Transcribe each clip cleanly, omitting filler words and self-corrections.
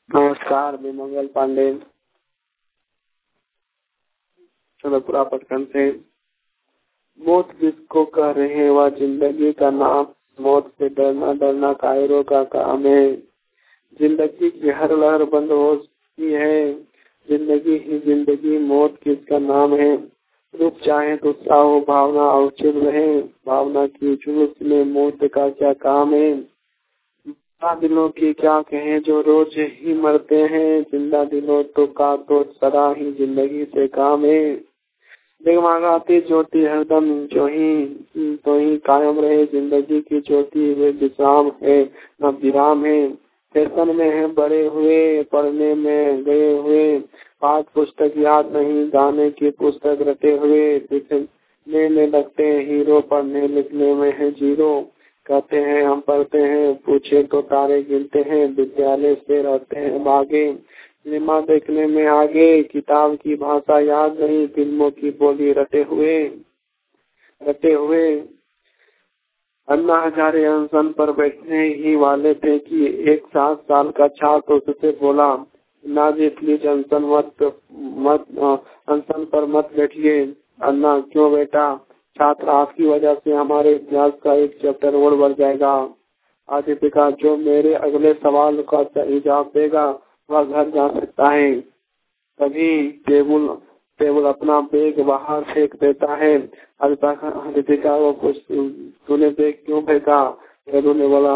नमस्कार, मैं मंगल पांडे। चलो पूरा पटकन से। मौत जिसको कह रहे हैं वह जिंदगी का नाम। मौत से डरना डरना कायरों का काम है। जिंदगी की हर लहर बंद हो सकती है। जिंदगी ही जिंदगी, मौत किसका नाम है। रुक चाहे तो साहो भावना और चुप रहे। भावना की जुलूस में मौत का क्या काम है। दिलों की क्या कहें जो रोज ही मरते हैं। जिंदा दिलों तो सदा ही जिंदगी से काम है। जगमगाती ज्योति हरदम तो ही कायम रहे। जिंदगी की ज्योति वे विश्राम है न विराम है। फैशन में है बड़े हुए, पढ़ने में गए हुए। पाठ पुस्तक याद नहीं, गाने की पुस्तक रटे हुए। लिखने में लगते हैं हीरो, पढ़ने लिखने में है जीरो। कहते हैं हम पढ़ते हैं, पूछे तो तारे गिनते हैं। विद्यालय से रहते हैं भागे, सिनेमा देखने में आगे। किताब की भाषा याद नहीं, फिल्मों की बोली रटे हुए। अन्ना हजारे अनशन पर बैठने ही वाले थे कि एक 7 साल का छात्र उससे बोला, नाजी प्लीज अनशन मत अनशन पर मत बैठिए। अन्ना, क्यों बेटा। छात्र, आपकी वजह से हमारे इतिहास का एक चैप्टर और बढ़ जाएगा। आदित्य का, जो मेरे अगले सवाल का जवाब देगा वह घर जा सकता है। तभी टेबल अपना बैग बाहर फेंक देता है। आदित्य का, वो कुछ तूने बैग क्यों फेंका। टेबल ने बोला,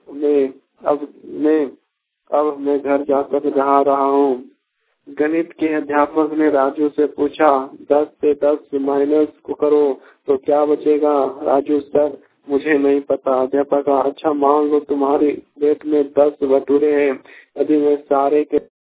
मैं घर जाकर जा रहा हूँ। गणित के अध्यापक ने राजू से पूछा, 10 से 10 माइनस को करो तो क्या बचेगा। राजू, सर मुझे नहीं पता। अध्यापक, अच्छा मान लो तुम्हारी प्लेट में 10 भटूरे हैं। यदि मैं सारे के